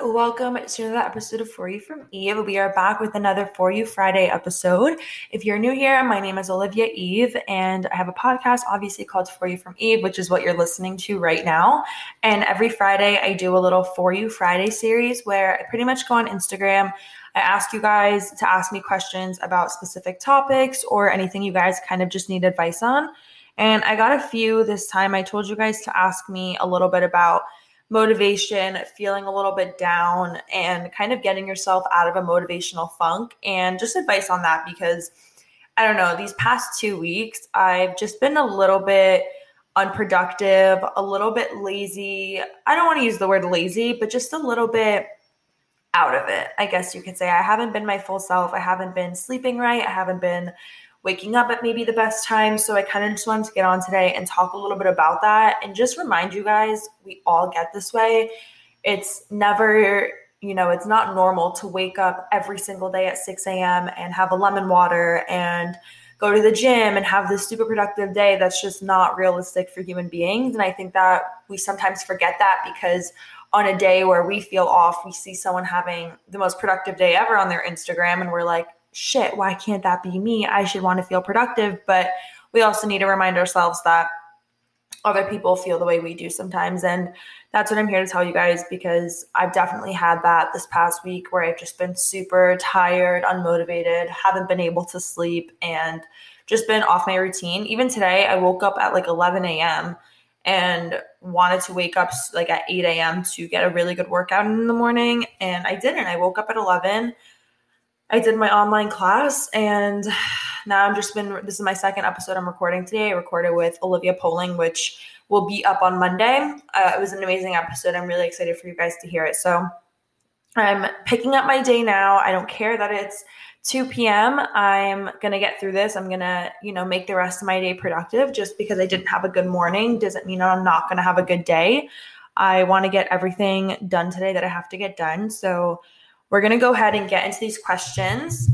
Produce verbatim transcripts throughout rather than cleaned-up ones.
welcome to another episode of For You from Eve. We are back with another For You Friday episode. If you're new here, my name is Olivia Eve, and I have a podcast obviously called For You from Eve, which is what you're listening to right now. And every Friday, I do a little For You Friday series where I pretty much go on Instagram. I ask you guys to ask me questions about specific topics or anything you guys kind of just need advice on. And I got a few this time. I told you guys to ask me a little bit about motivation, feeling a little bit down, and kind of getting yourself out of a motivational funk, and just advice on that because I don't know, these past two weeks, I've just been a little bit unproductive, a little bit lazy. I don't want to use the word lazy, but just a little bit out of it, I guess you could say. I haven't been my full self. I haven't been sleeping right. I haven't been waking up at maybe the best time. So I kind of just wanted to get on today and talk a little bit about that and just remind you guys, we all get this way. It's never, you know, it's not normal to wake up every single day at six a.m. and have a lemon water and go to the gym and have this super productive day. That's just not realistic for human beings. And I think that we sometimes forget that because on a day where we feel off, we see someone having the most productive day ever on their Instagram and we're like, shit, why can't that be me? I should want to feel productive. But we also need to remind ourselves that other people feel the way we do sometimes. And that's what I'm here to tell you guys, because I've definitely had that this past week where I've just been super tired, unmotivated, haven't been able to sleep, and just been off my routine. Even today, I woke up at like eleven a.m. and wanted to wake up like at eight a.m. to get a really good workout in the morning. And I didn't. I woke up at eleven. I did my online class, and now I'm just been, this is my second episode I'm recording today. I recorded with Olivia Poling, which will be up on Monday. Uh, it was an amazing episode. I'm really excited for you guys to hear it. So I'm picking up my day now. I don't care that it's two p.m. I'm going to get through this. I'm going to, you know, make the rest of my day productive. Just because I didn't have a good morning doesn't mean I'm not going to have a good day. I want to get everything done today that I have to get done. So we're going to go ahead and get into these questions.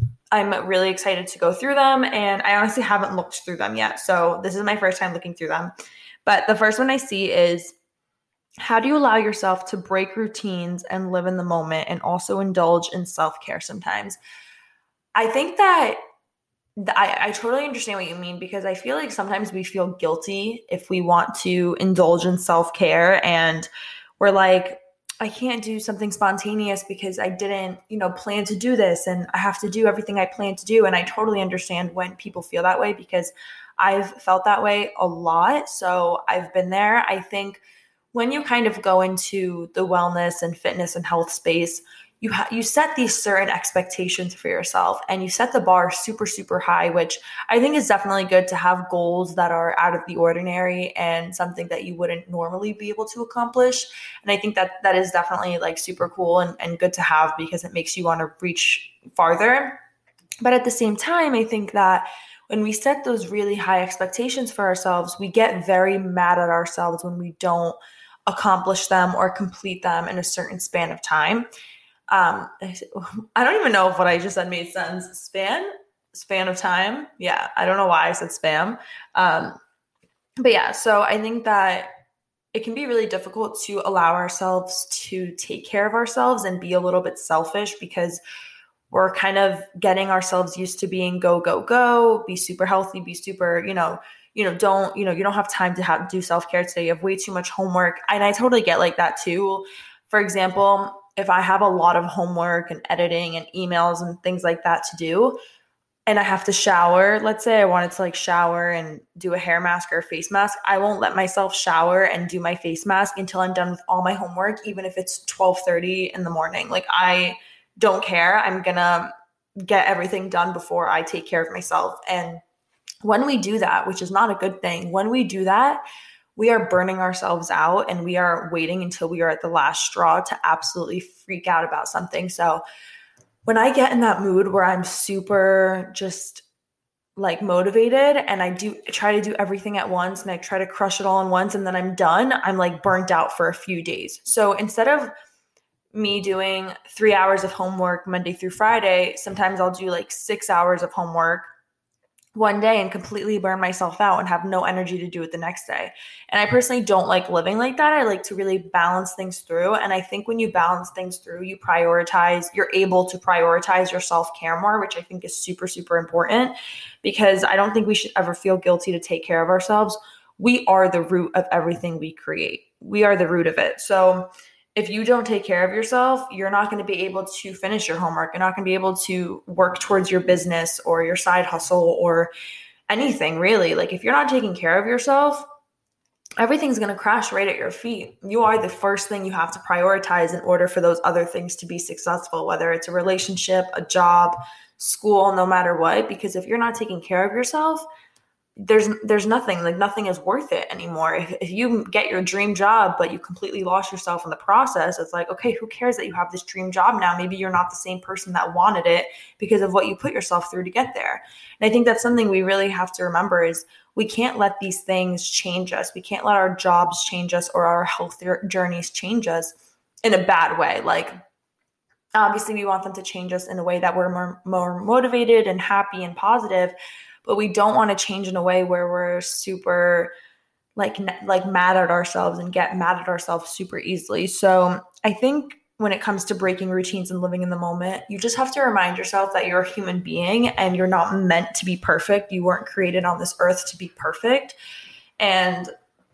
I'm really excited to go through them, and I honestly haven't looked through them yet. So this is my first time looking through them. But the first one I see is, how do you allow yourself to break routines and live in the moment and also indulge in self-care sometimes? I think that I, I totally understand what you mean, because I feel like sometimes we feel guilty if we want to indulge in self-care, and we're like, I can't do something spontaneous because I didn't, you know, plan to do this, and I have to do everything I plan to do. And I totally understand when people feel that way, because I've felt that way a lot. So I've been there. I think when you kind of go into the wellness and fitness and health space, you ha- you set these certain expectations for yourself, and you set the bar super, super high, which I think is definitely good to have goals that are out of the ordinary and something that you wouldn't normally be able to accomplish. And I think that that is definitely like super cool and, and good to have, because it makes you want to reach farther. But at the same time, I think that when we set those really high expectations for ourselves, we get very mad at ourselves when we don't accomplish them or complete them in a certain span of time. Um, I don't even know if what I just said made sense. Span, span of time. Yeah. I don't know why I said spam. Um, but yeah, so I think that it can be really difficult to allow ourselves to take care of ourselves and be a little bit selfish, because we're kind of getting ourselves used to being go, go, go, be super healthy, be super, you know, you know, don't, you know, you don't have time to have do self-care today. You have way too much homework. And I totally get like that too. For example, if I have a lot of homework and editing and emails and things like that to do, and I have to shower, let's say I wanted to like shower and do a hair mask or a face mask, I won't let myself shower and do my face mask until I'm done with all my homework, even if it's twelve thirty in the morning. Like, I don't care. I'm going to get everything done before I take care of myself. And when we do that, which is not a good thing, when we do that, we are burning ourselves out, and we are waiting until we are at the last straw to absolutely freak out about something. So when I get in that mood where I'm super just like motivated and I do try to do everything at once and I try to crush it all in once and then I'm done, I'm like burnt out for a few days. So instead of me doing three hours of homework Monday through Friday, sometimes I'll do like six hours of homework one day and completely burn myself out and have no energy to do it the next day. And I personally don't like living like that. I like to really balance things through. And I think when you balance things through, you prioritize, you're able to prioritize your self-care more, which I think is super, super important, because I don't think we should ever feel guilty to take care of ourselves. We are the root of everything we create. We are the root of it. So if you don't take care of yourself, you're not going to be able to finish your homework. You're not going to be able to work towards your business or your side hustle or anything really. Like if you're not taking care of yourself, everything's going to crash right at your feet. You are the first thing you have to prioritize in order for those other things to be successful, whether it's a relationship, a job, school, no matter what. Because if you're not taking care of yourself, there's there's nothing, like nothing is worth it anymore. If, if you get your dream job, but you completely lost yourself in the process, it's like, okay, who cares that you have this dream job now? Maybe you're not the same person that wanted it because of what you put yourself through to get there. And I think that's something we really have to remember is we can't let these things change us. We can't let our jobs change us or our health journeys change us in a bad way. Like, obviously we want them to change us in a way that we're more, more motivated and happy and positive, but we don't want to change in a way where we're super like, like mad at ourselves and get mad at ourselves super easily. So I think when it comes to breaking routines and living in the moment, you just have to remind yourself that you're a human being and you're not meant to be perfect. You weren't created on this earth to be perfect. And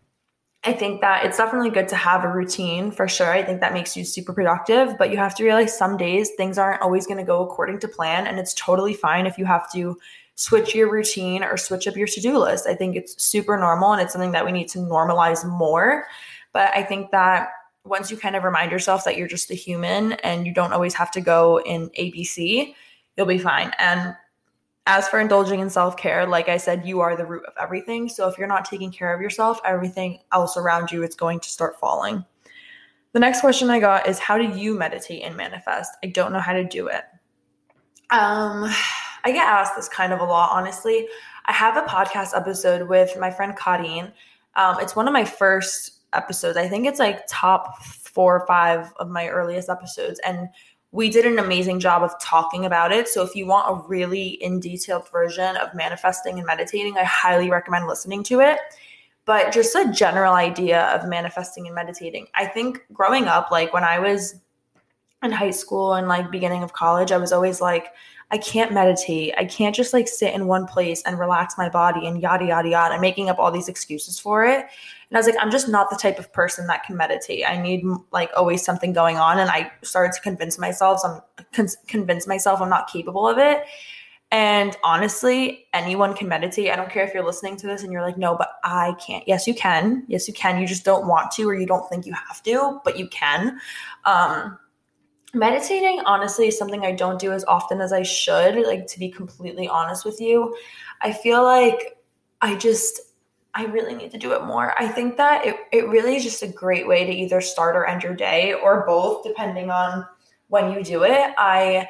I think that it's definitely good to have a routine for sure. I think that makes you super productive, but you have to realize some days things aren't always going to go according to plan. And it's totally fine if you have to switch your routine or switch up your to-do list. I think it's super normal and it's something that we need to normalize more. But I think that once you kind of remind yourself that you're just a human and you don't always have to go in A B C, you'll be fine. And as for indulging in self-care, like I said, you are the root of everything. So if you're not taking care of yourself, everything else around you is going to start falling. The next question I got is, how do you meditate and manifest? I don't know how to do it. Um, I get asked this kind of a lot, honestly. I have a podcast episode with my friend Kadeen. Um, it's one of my first episodes. I think it's like top four or five of my earliest episodes. And we did an amazing job of talking about it. So if you want a really in-detailed version of manifesting and meditating, I highly recommend listening to it. But just a general idea of manifesting and meditating. I think growing up, like when I was in high school and like beginning of college, I was always like, I can't meditate. I can't just like sit in one place and relax my body and yada, yada, yada. I'm making up all these excuses for it. And I was like, I'm just not the type of person that can meditate. I need like always something going on. And I started to convince myself, I'm con- convince myself I'm not capable of it. And honestly, anyone can meditate. I don't care if you're listening to this and you're like, no, but I can't. Yes, you can. Yes, you can. You just don't want to, or you don't think you have to, but you can. Um, Meditating, honestly, is something I don't do as often as I should, like to be completely honest with you. I feel like I just, I really need to do it more. I think that it, it really is just a great way to either start or end your day or both, depending on when you do it. I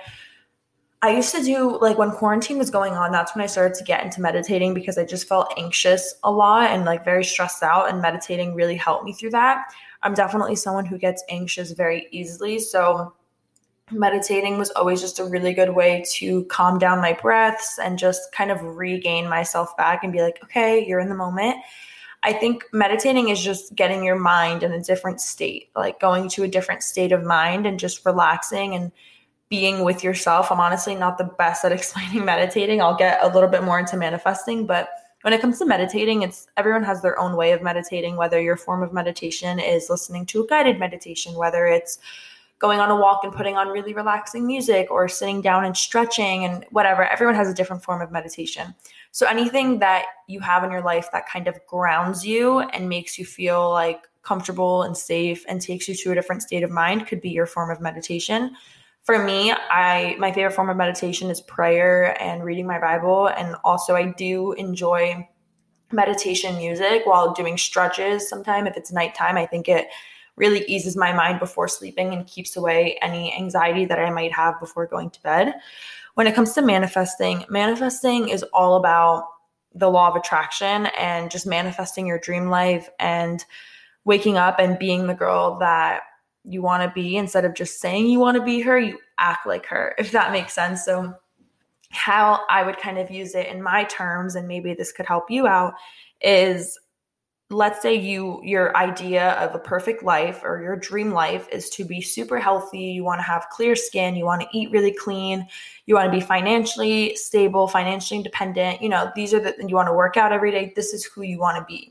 I used to do, like when quarantine was going on, that's when I started to get into meditating because I just felt anxious a lot and like very stressed out, and meditating really helped me through that. I'm definitely someone who gets anxious very easily. So meditating was always just a really good way to calm down my breaths and just kind of regain myself back and be like, okay, you're in the moment. I think meditating is just getting your mind in a different state, like going to a different state of mind and just relaxing and being with yourself. I'm honestly not the best at explaining meditating. I'll get a little bit more into manifesting, but when it comes to meditating, it's everyone has their own way of meditating, whether your form of meditation is listening to a guided meditation, whether it's going on a walk and putting on really relaxing music, or sitting down and stretching and whatever. Everyone has a different form of meditation. So anything that you have in your life that kind of grounds you and makes you feel like comfortable and safe and takes you to a different state of mind could be your form of meditation. For me, I my favorite form of meditation is prayer and reading my Bible. And also I do enjoy meditation music while doing stretches sometime. If it's nighttime, I think it really eases my mind before sleeping and keeps away any anxiety that I might have before going to bed. When it comes to manifesting, manifesting is all about the law of attraction and just manifesting your dream life and waking up and being the girl that you want to be. Instead of just saying you want to be her, you act like her, if that makes sense. So how I would kind of use it in my terms, and maybe this could help you out, is let's say you your idea of a perfect life or your dream life is to be super healthy. You want to have clear skin. You want to eat really clean. You want to be financially stable, financially independent. You know, these are the, you want to work out every day. This is who you want to be.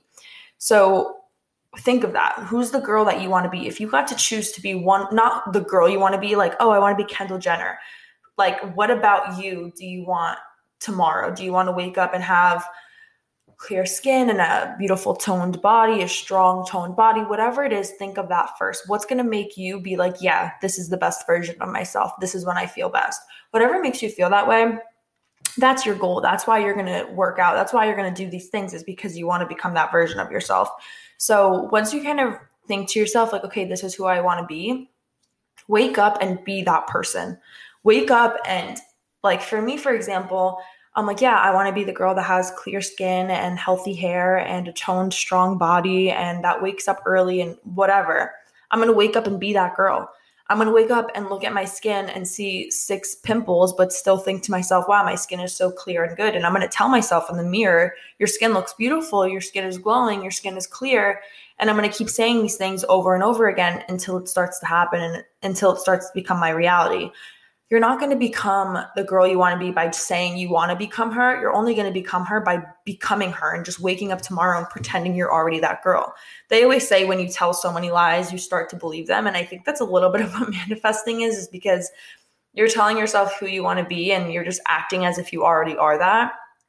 So think of that. Who's the girl that you want to be? If you got to choose to be one, not the girl you want to be, like, oh, I want to be Kendall Jenner. Like, what about you do you want tomorrow? Do you want to wake up and have clear skin and a beautiful toned body, a strong toned body, whatever it is? Think of that first. What's going to make you be like, yeah, this is the best version of myself. This is when I feel best. Whatever makes you feel that way, that's your goal. That's why you're going to work out. That's why you're going to do these things, is because you want to become that version of yourself. So once you kind of think to yourself, like, okay, this is who I want to be, wake up and be that person. Wake up and, like, for me, for example, I'm like, yeah, I want to be the girl that has clear skin and healthy hair and a toned, strong body and that wakes up early and whatever. I'm going to wake up and be that girl. I'm going to wake up and look at my skin and see six pimples, but still think to myself, wow, my skin is so clear and good. And I'm going to tell myself in the mirror, your skin looks beautiful. Your skin is glowing. Your skin is clear. And I'm going to keep saying these things over and over again until it starts to happen and until it starts to become my reality. You're not going to become the girl you want to be by saying you want to become her. You're only going to become her by becoming her and just waking up tomorrow and pretending you're already that girl. They always say when you tell so many lies, you start to believe them. And I think that's a little bit of what manifesting is, is because you're telling yourself who you want to be and you're just acting as if you already are that.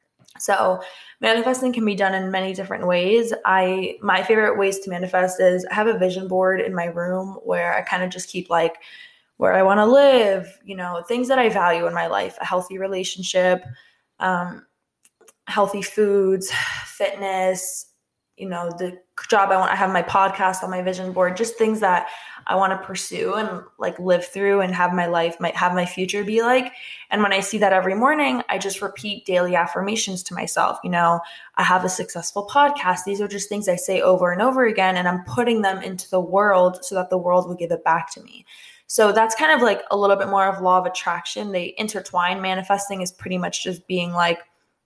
So manifesting can be done in many different ways. I, my favorite ways to manifest is I have a vision board in my room where I kind of just keep like where I want to live, you know, things that I value in my life, a healthy relationship, um, healthy foods, fitness, you know, the job I want. I have my podcast on my vision board, just things that I want to pursue and like live through and have my life, might have my future be like. And when I see that every morning, I just repeat daily affirmations to myself. You know, I have a successful podcast. These are just things I say over and over again, and I'm putting them into the world so that the world will give it back to me. So that's kind of like a little bit more of law of attraction. They intertwine. Manifesting is pretty much just being like,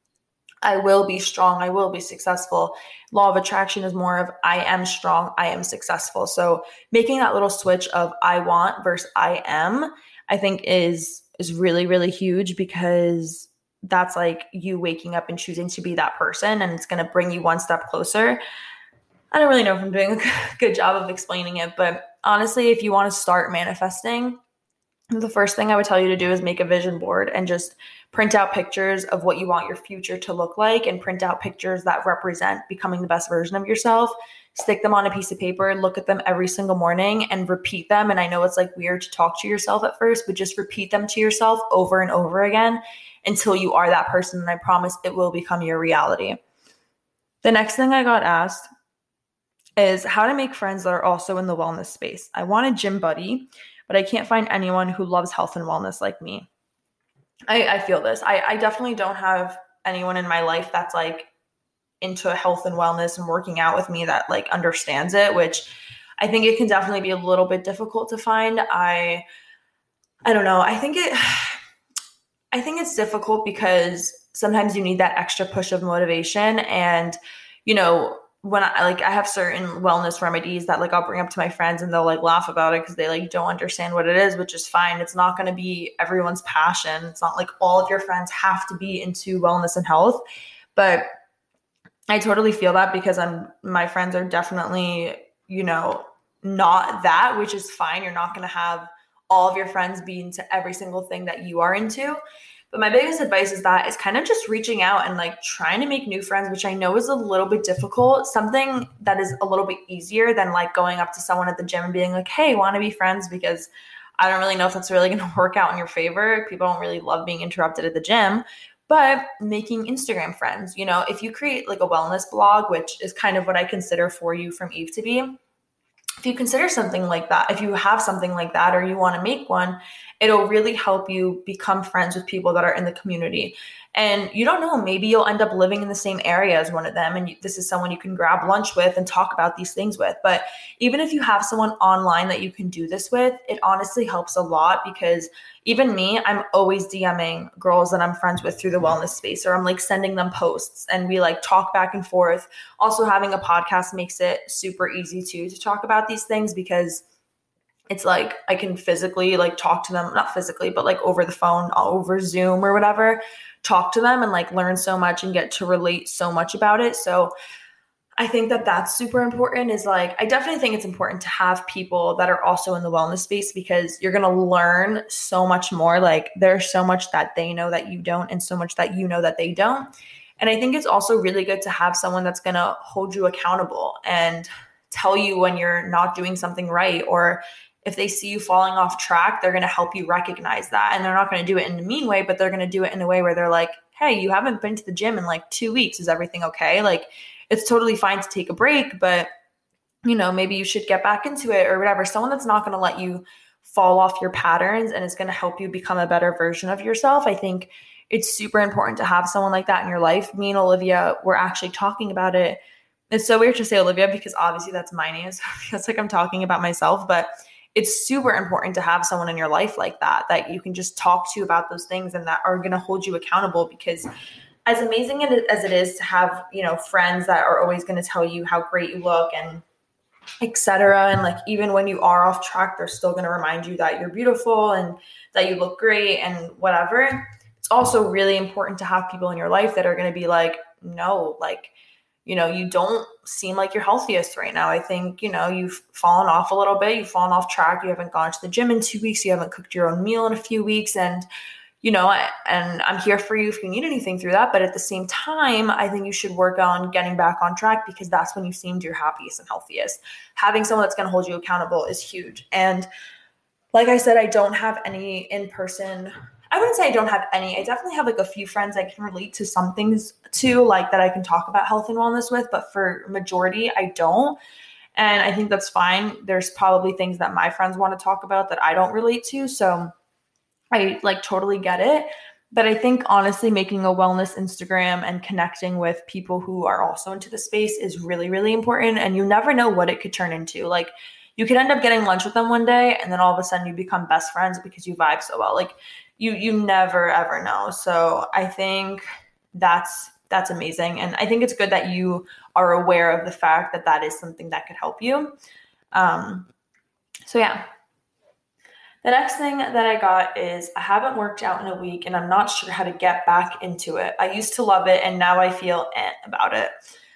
I will be strong. I will be successful. Law of attraction is more of I am strong. I am successful. So making that little switch of I want versus I am, I think is, is really, really huge, because that's like you waking up and choosing to be that person, and it's going to bring you one step closer. I don't really know if I'm doing a good job of explaining it, but honestly, if you want to start manifesting, the first thing I would tell you to do is make a vision board and just print out pictures of what you want your future to look like, and print out pictures that represent becoming the best version of yourself. Stick them on a piece of paper, look at them every single morning and repeat them. And I know it's like weird to talk to yourself at first, but just repeat them to yourself over and over again until you are that person. And I promise it will become your reality. The next thing I got asked is how to make friends that are also in the wellness space. I want a gym buddy, but I can't find anyone who loves health and wellness like me. I, I feel this. I, I definitely don't have anyone in my life that's like into health and wellness and working out with me that like understands it, which I think it can definitely be a little bit difficult to find. I, I don't know. I think it, I think it's difficult because sometimes you need that extra push of motivation. And, you know, when I like, I have certain wellness remedies that like I'll bring up to my friends and they'll like laugh about it because they like don't understand what it is, which is fine. It's not going to be everyone's passion. It's not like all of your friends have to be into wellness and health, but I totally feel that because I'm, my friends are definitely, you know, not that, which is fine. You're not going to have all of your friends be into every single thing that you are into. But my biggest advice is that is kind of just reaching out and like trying to make new friends, which I know is a little bit difficult. Something that is a little bit easier than like going up to someone at the gym and being like, hey, want to be friends? Because I don't really know if that's really going to work out in your favor. People don't really love being interrupted at the gym. But making Instagram friends, you know, if you create like a wellness blog, which is kind of what I consider For You from Eve to be, if you consider something like that, if you have something like that or you want to make one, it'll really help you become friends with people that are in the community. And you don't know, maybe you'll end up living in the same area as one of them. And you, this is someone you can grab lunch with and talk about these things with. But even if you have someone online that you can do this with, it honestly helps a lot, because even me, I'm always DMing girls that I'm friends with through the wellness space, or I'm like sending them posts and we like talk back and forth. Also, having a podcast makes it super easy too to talk about these things, because it's like I can physically like talk to them, not physically, but like over the phone, over Zoom or whatever, talk to them and like learn so much and get to relate so much about it. So I think that that's super important. Is like, I definitely think it's important to have people that are also in the wellness space, because you're going to learn so much more. Like there's so much that they know that you don't, and so much that you know that they don't. And I think it's also really good to have someone that's going to hold you accountable and tell you when you're not doing something right, or if they see you falling off track, they're going to help you recognize that. And they're not going to do it in a mean way, but they're going to do it in a way where they're like, hey, you haven't been to the gym in like two weeks. Is everything okay? Like, it's totally fine to take a break, but you know, maybe you should get back into it or whatever. Someone that's not going to let you fall off your patterns and is going to help you become a better version of yourself. I think it's super important to have someone like that in your life. Me and Olivia were actually talking about it. It's so weird to say Olivia, because obviously that's my name. So it feels like I'm talking about myself, but it's super important to have someone in your life like that, that you can just talk to about those things and that are going to hold you accountable. Because as amazing as it is to have, you know, friends that are always going to tell you how great you look and et cetera, and like, even when you are off track, they're still going to remind you that you're beautiful and that you look great and whatever. It's also really important to have people in your life that are going to be like, no, like, you know, you don't seem like you're healthiest right now. I think, you know, you've fallen off a little bit. You've fallen off track. You haven't gone to the gym in two weeks. You haven't cooked your own meal in a few weeks. And, you know, I, and I'm here for you if you need anything through that. But at the same time, I think you should work on getting back on track, because that's when you seemed your happiest and healthiest. Having someone that's going to hold you accountable is huge. And like I said, I don't have any in-person, I wouldn't say I don't have any. I definitely have like a few friends I can relate to some things to, like that I can talk about health and wellness with, but for majority, I don't. And I think that's fine. There's probably things that my friends want to talk about that I don't relate to. So I like totally get it. But I think honestly, making a wellness Instagram and connecting with people who are also into the space is really, really important. And you never know what it could turn into. Like, you could end up getting lunch with them one day, and then all of a sudden you become best friends because you vibe so well. Like, you you never ever know. So I think that's that's amazing. And I think it's good that you are aware of the fact that that is something that could help you. Um, so yeah. The next thing that I got is, I haven't worked out in a week and I'm not sure how to get back into it. I used to love it and now I feel eh about it.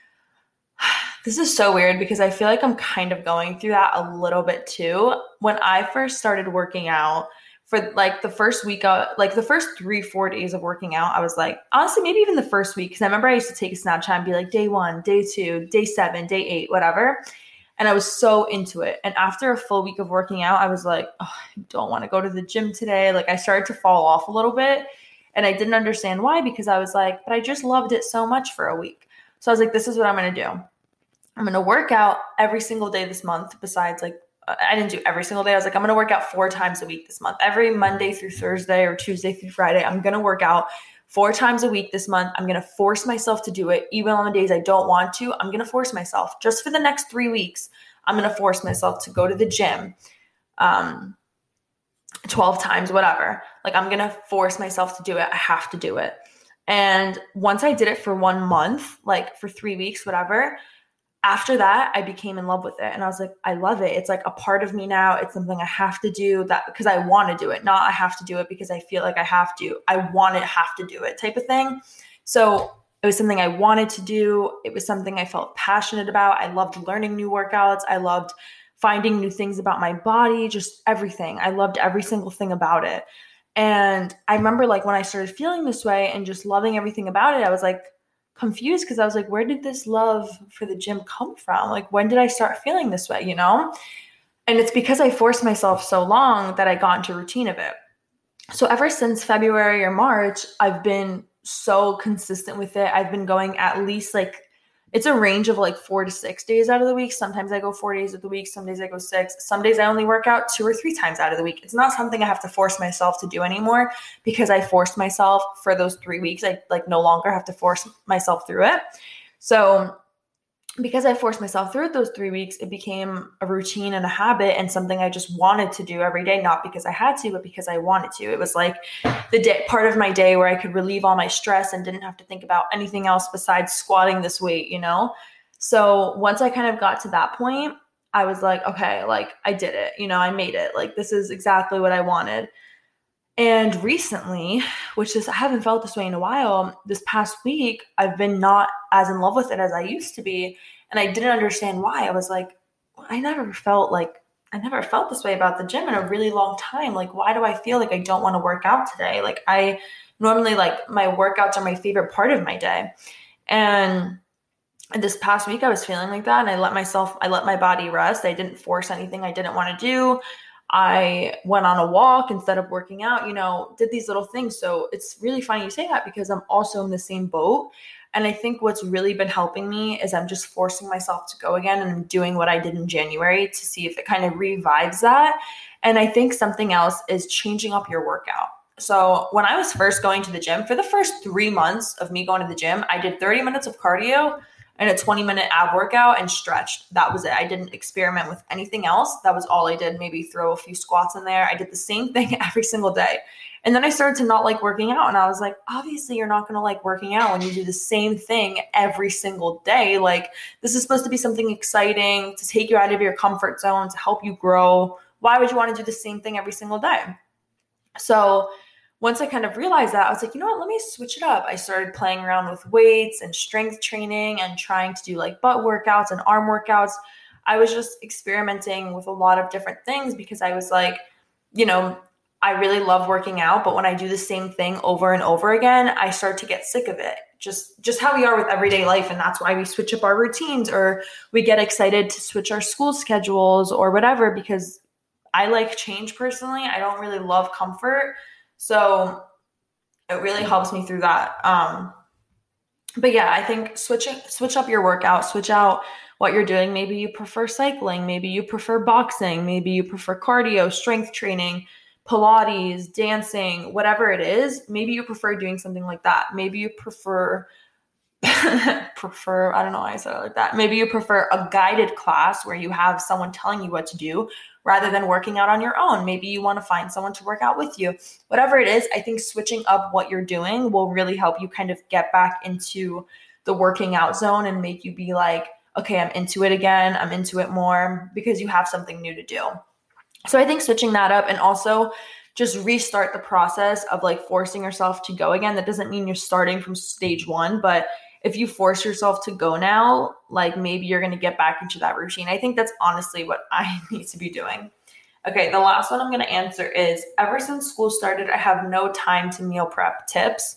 This is so weird, because I feel like I'm kind of going through that a little bit too. When I first started working out, for like the first week, uh, like the first three, four days of working out, I was like, honestly, maybe even the first week. Cause I remember I used to take a Snapchat and be like, day one, day two, day seven, day eight, whatever. And I was so into it. And after a full week of working out, I was like, oh, I don't want to go to the gym today. Like, I started to fall off a little bit, and I didn't understand why, because I was like, but I just loved it so much for a week. So I was like, this is what I'm going to do. I'm going to work out every single day this month. Besides, like, I didn't do every single day. I was like, I'm going to work out four times a week this month. Every Monday through Thursday or Tuesday through Friday, I'm going to work out four times a week this month. I'm going to force myself to do it. Even on the days I don't want to, I'm going to force myself. Just for the next three weeks, I'm going to force myself to go to the gym um, twelve times, whatever. Like, I'm going to force myself to do it. I have to do it. And once I did it for one month, like for three weeks, whatever, after that, I became in love with it. And I was like, I love it. It's like a part of me now. It's something I have to do, that because I want to do it, not I have to do it because I feel like I have to. I want to have to do it type of thing. So it was something I wanted to do. It was something I felt passionate about. I loved learning new workouts. I loved finding new things about my body, just everything. I loved every single thing about it. And I remember, like, when I started feeling this way and just loving everything about it, I was like, confused, because I was like, where did this love for the gym come from? Like, when did I start feeling this way, you know? And it's because I forced myself so long that I got into a routine of it. So ever since February or March, I've been so consistent with it. I've been going at least like it's a range of like four to six days out of the week. Sometimes I go four days of the week. Some days I go six. Some days I only work out two or three times out of the week. It's not something I have to force myself to do anymore because I forced myself for those three weeks. I like no longer have to force myself through it. So because I forced myself through it those three weeks, it became a routine and a habit and something I just wanted to do every day, not because I had to, but because I wanted to. It was like the day, part of my day where I could relieve all my stress and didn't have to think about anything else besides squatting this weight, you know? So once I kind of got to that point, I was like, okay, like I did it, you know, I made it. Like this is exactly what I wanted. And recently, which is, I haven't felt this way in a while, this past week, I've been not as in love with it as I used to be. And I didn't understand why. I was like, I never felt like, I never felt this way about the gym in a really long time. Like, why do I feel like I don't want to work out today? Like I normally, like my workouts are my favorite part of my day. And this past week I was feeling like that. And I let myself, I let my body rest. I didn't force anything I didn't want to do. I went on a walk instead of working out, you know, did these little things. So it's really funny you say that because I'm also in the same boat. And I think what's really been helping me is I'm just forcing myself to go again and I'm doing what I did in January to see if it kind of revives that. And I think something else is changing up your workout. So when I was first going to the gym, for the first three months of me going to the gym, I did thirty minutes of cardio and a twenty minute ab workout and stretched. That was it. I didn't experiment with anything else. That was all I did. Maybe throw a few squats in there. I did the same thing every single day. And then I started to not like working out. And I was like, obviously you're not going to like working out when you do the same thing every single day. Like this is supposed to be something exciting to take you out of your comfort zone, to help you grow. Why would you want to do the same thing every single day? So once I kind of realized that, I was like, you know what, let me switch it up. I started playing around with weights and strength training and trying to do like butt workouts and arm workouts. I was just experimenting with a lot of different things because I was like, you know, I really love working out, but when I do the same thing over and over again, I start to get sick of it. Just, just how we are with everyday life. And that's why we switch up our routines or we get excited to switch our school schedules or whatever, because I like change personally. I don't really love comfort. So it really helps me through that. Um, but yeah, I think switching, switch up your workout, switch out what you're doing. Maybe you prefer cycling. Maybe you prefer boxing. Maybe you prefer cardio, strength training, Pilates, dancing, whatever it is. Maybe you prefer doing something like that. Maybe you prefer, prefer, I don't know why I said it like that. Maybe you prefer a guided class where you have someone telling you what to do rather than working out on your own. Maybe you want to find someone to work out with you. Whatever it is, I think switching up what you're doing will really help you kind of get back into the working out zone and make you be like, okay, I'm into it again. I'm into it more because you have something new to do. So I think switching that up and also just restart the process of like forcing yourself to go again. That doesn't mean you're starting from stage one, but if you force yourself to go now, like maybe you're going to get back into that routine. I think that's honestly what I need to be doing. Okay, the last one I'm going to answer is, ever since school started, I have no time to meal prep. Tips?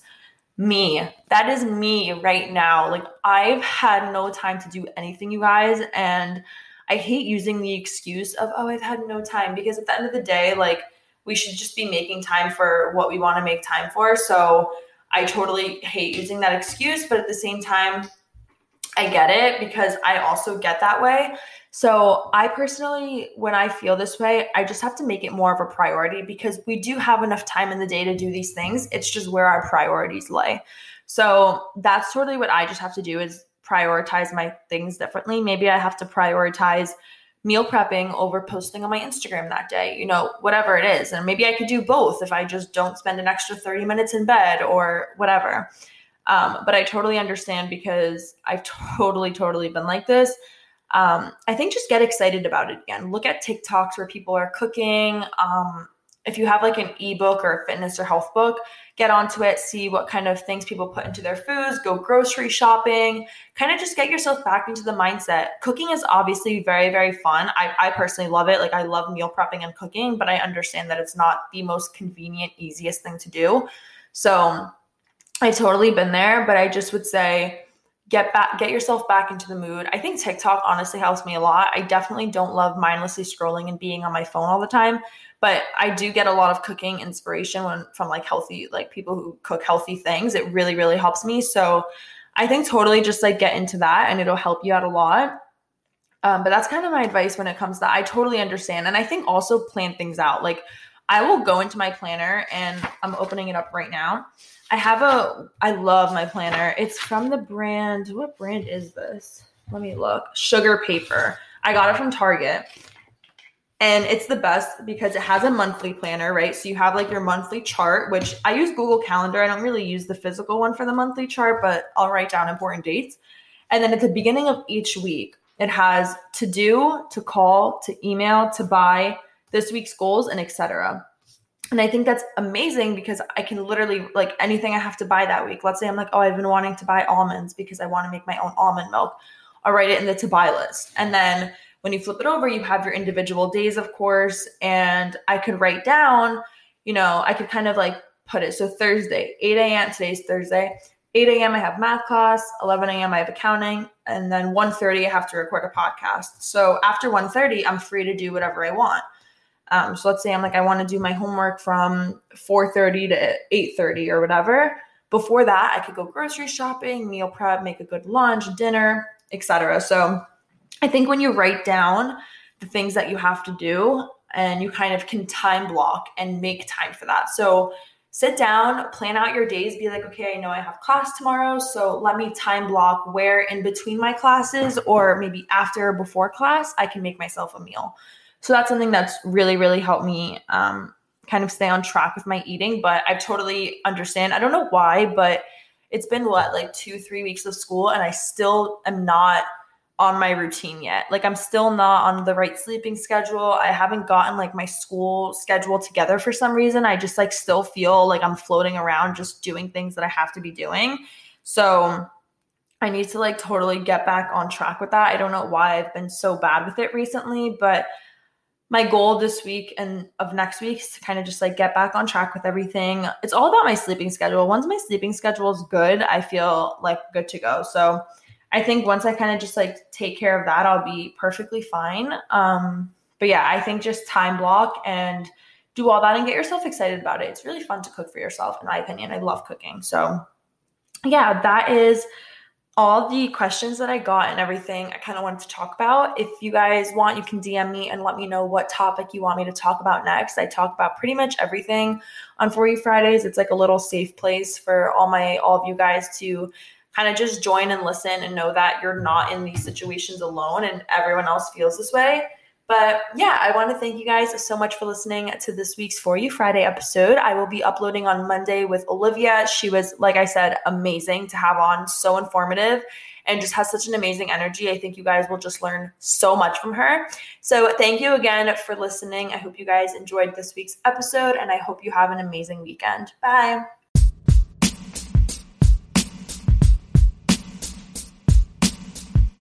Me. That is me right now. Like I've had no time to do anything, you guys. And I hate using the excuse of, oh, I've had no time, because at the end of the day, like we should just be making time for what we want to make time for. So I totally hate using that excuse, but at the same time, I get it because I also get that way. So I personally, when I feel this way, I just have to make it more of a priority because we do have enough time in the day to do these things. It's just where our priorities lay. So that's totally what I just have to do, is prioritize my things differently. Maybe I have to prioritize meal prepping over posting on my Instagram that day, you know, whatever it is. And maybe I could do both if I just don't spend an extra thirty minutes in bed or whatever. Um, but I totally understand because I've totally, totally been like this. Um, I think just get excited about it again. Look at TikToks where people are cooking. Um, if you have like an ebook or a fitness or health book, get onto it, see what kind of things people put into their foods, go grocery shopping, kind of just get yourself back into the mindset. Cooking is obviously very, very fun. I, I personally love it. Like I love meal prepping and cooking, but I understand that it's not the most convenient, easiest thing to do. So I totally been there, but I just would say, get back, get yourself back into the mood. I think TikTok honestly helps me a lot. I definitely don't love mindlessly scrolling and being on my phone all the time, but I do get a lot of cooking inspiration when from like healthy, like people who cook healthy things. It really, really helps me. So I think totally just like get into that and it'll help you out a lot. Um, but that's kind of my advice when it comes to that. I totally understand. And I think also plan things out. Like I will go into my planner and I'm opening it up right now. I have a, I love my planner. It's from the brand, what brand is this? Let me look. Sugar Paper. I got it from Target. And it's the best because it has a monthly planner, right? So you have like your monthly chart, which I use Google Calendar. I don't really use the physical one for the monthly chart, but I'll write down important dates. And then at the beginning of each week, it has to do, to call, to email, to buy, this week's goals, and et cetera. And I think that's amazing because I can literally, like anything I have to buy that week. Let's say I'm like, oh, I've been wanting to buy almonds because I want to make my own almond milk. I'll write it in the to buy list. And then when you flip it over, you have your individual days, of course. And I could write down, you know, I could kind of like put it. So Thursday, eight a.m. Today's Thursday. eight a.m. I have math class, eleven a.m. I have accounting, and then one thirty I have to record a podcast. So after one thirty, I'm free to do whatever I want. Um, so let's say I'm like, I want to do my homework from four thirty to eight thirty or whatever. Before that, I could go grocery shopping, meal prep, make a good lunch, dinner, et cetera. So I think when you write down the things that you have to do and you kind of can time block and make time for that. So sit down, plan out your days, be like, okay, I know I have class tomorrow, so let me time block where in between my classes or maybe after or before class, I can make myself a meal. So that's something that's really, really helped me um, kind of stay on track with my eating, but I totally understand. I don't know why, but it's been what, like two, three weeks of school and I still am not on my routine yet. Like I'm still not on the right sleeping schedule. I haven't gotten like my school schedule together for some reason. I just like still feel like I'm floating around just doing things that I have to be doing. So I need to like totally get back on track with that. I don't know why I've been so bad with it recently, but my goal this week and of next week is to kind of just like get back on track with everything. It's all about my sleeping schedule. Once my sleeping schedule is good, I feel like good to go. So I think once I kind of just like take care of that, I'll be perfectly fine. Um, but yeah, I think just time block and do all that and get yourself excited about it. It's really fun to cook for yourself, in my opinion. I love cooking. So yeah, that is all the questions that I got and everything I kind of wanted to talk about. If you guys want, you can D M me and let me know what topic you want me to talk about next. I talk about pretty much everything on For You Fridays. It's like a little safe place for all my, all of you guys to kind of just join and listen and know that you're not in these situations alone and everyone else feels this way. But yeah, I want to thank you guys so much for listening to this week's For You Friday episode. I will be uploading on Monday with Olivia. She was, like I said, amazing to have on, so informative and just has such an amazing energy. I think you guys will just learn so much from her. So thank you again for listening. I hope you guys enjoyed this week's episode and I hope you have an amazing weekend. Bye.